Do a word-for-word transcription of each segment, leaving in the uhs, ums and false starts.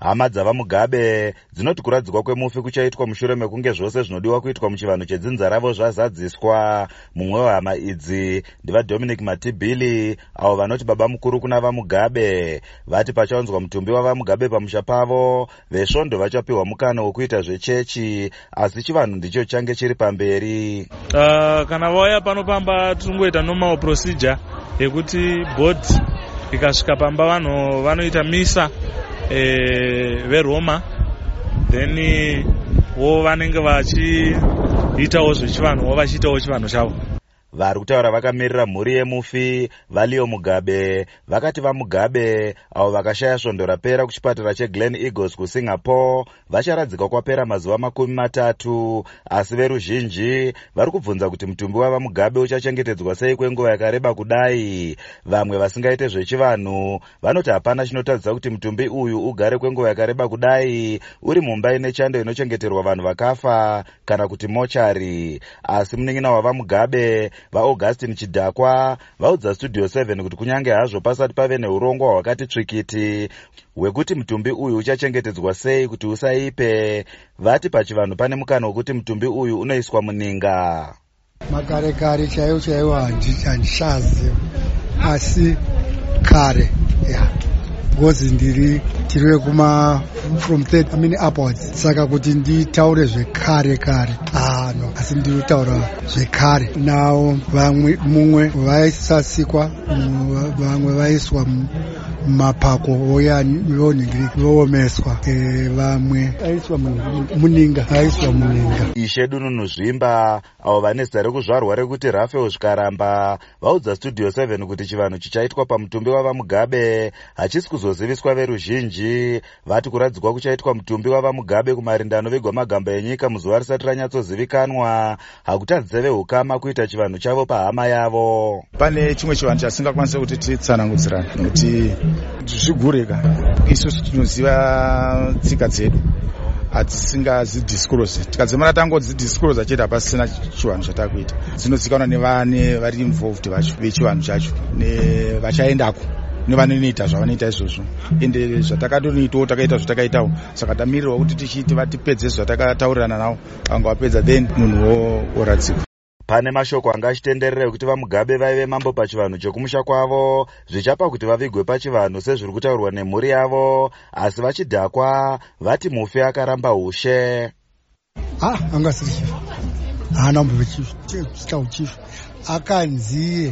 Hama dzavaMugabe dzinoti kuradzikwa kwemufi kuchaitwa mushure mekunge zvose zvinodiwa kuitwa muchivanhu chedzinza ravo zvazadziswa. Mumwe wehama idzi ndiva Dominic Matibili, avo vanoti baba mukuru kuna vaMugabe. Vati pachaunzwa mutumbi wavaMugabe pamusha pavo, vesvondo vachapiwa mukana wekuita zvechechi, asi chivanhu ndicho change chiri pamberi. Uh, kana vauya panopamba tinongoita normal procedure yekuti board ikasvika pamba vanhu vanoita misa eh, veRoma, then wo vanenge vachiitawo zvechivanhu wo vachiitawo chivanhu chavo. Vari kutaura vakamirira mhuri yemufi vaLeo Mugabe vakati vaMugabe avo vakashaya svondo rapera kuchipatara cheGlen Eagles kuSingapore vacharadzika kwapera mazuva makumi matatu, asi veruzhinji vari kubvunza kuti mutumbi wavaMugabe uchachengetedzwa sei kwenguva yakareba kudai. Vamwe vasingaite zvechivanhu vanoti hapana chinotadzisa kuti mutumbi uyu ugare kwenguva yakareba kudai uri mumba ine chando inochengeterwa vanhu vakafa kana kuti mochari. Asi munin'ina wavaMugabe vaAugustin Chidhakwa vaudza Studio seven kuti kunyange hazvo pasati pave neurongwa hwakati tsvikiti hwekuti mutumbi uyu uchachengetedzwa sei kuti usaipe, vati pachivanhu pane mukana wekuti mutumbi uyu unoiswa muninga. Makare kare chaiwo chaiwo handishazi, asi kare ya because ndiri tiri kuma from third I mean upwards, saka kuti nditaure zvekare kare ah no, asi ndiri kutaura zvekare. Nawo vamwe mumwe vaisasikwa, vamwe vaiswa mapako voyani voningiri voomeswa, vamwe aiswa muninga aiswa muninga. Ishe Dununu Zvimba avo vane zita rekuzvarwa rekuti Raphael Zvikaramba vaudza Studio seven kuti chivanhu chichaitwa pamutumbi wavaMugabe hachisi kuzoziviswa veruzhinji. Vati kuradzikwa kuchaitwa mutumbi wavaMugabe kumarinda anovigwa magamba enyika muzuva risati ranyatsozivikanwa hakutadzise vehukama kuita chivanhu chavo pahama yavo. Pane chimwe chivanhu chasingakwanisa kuti titsanangudzirane nokuti zvigureka isusu tinoziva tsika dzedu hatisingazidisclose. Tikadzimara tangodzidisclose chete hapasina chivanhu chatakuita. Dzinozikanwa nevane vari involved vacho vechivanhu chacho nevachaendako nevanoita zvavanoita izvozvo, ende zvatakatoitawo takaita zvatakaitawo, saka tamirirwa kuti tichiti vatipedze zvatakataurirana navo, vanga vapedza then munhu oradzikwa. Pane mashoko anga achitenderera kuti vaMugabe vaive mambo pachivanhu chekumusha kwavo zvichapa kuti vavigwe pachivanhu sezviri kutaurwa nemhuri yavo, asi vaChidhakwa vati mufi akaramba ushe. Ah, anga siri chifu, haana mumbo chifu chifu akanziye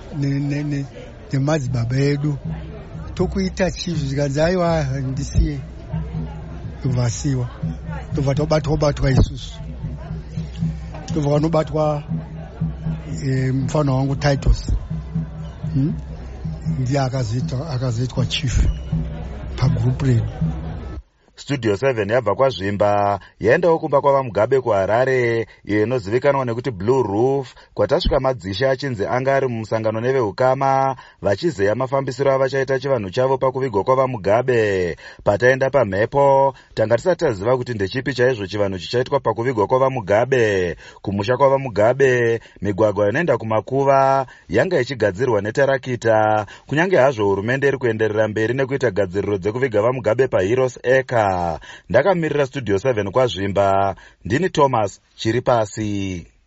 nemadzibaba edu tokuita chifu zvikanzi aiwa ndisiye tobvasiwa, tobva tobatwa batwa isusu, tobva vanobatwa mufana wangu Titus ndiye akazoitwa chief pagroup redu. Studio seven yabva kwaZvimba yaendawo kumba kwavaMugabe kuHarare, iyo inozivikanwa nekuti Blue Roof, kwatasvika madzishe achinzi anga ari mumusangano nevehukama vachizeya mafambisiro avachaita chivanhu chavo pakuvigwa kwavaMugabe. Pataenda pamhepo tanga tisati taziva kuti ndechipi chaizvo chivanhu chichaitwa pakuvigwa kwavaMugabe. Kumusha kwavaMugabe migwagwa inoenda kumakuva yanga ichigadzirwa netarakita, kunyange hazvo hurumende iri kuenderera mberi nekuita gadziriro dzekuviga vaMugabe paHeroes Acre. Ndakamirira Studio seven kwaZvimba, ndini Thomas Chiripasi.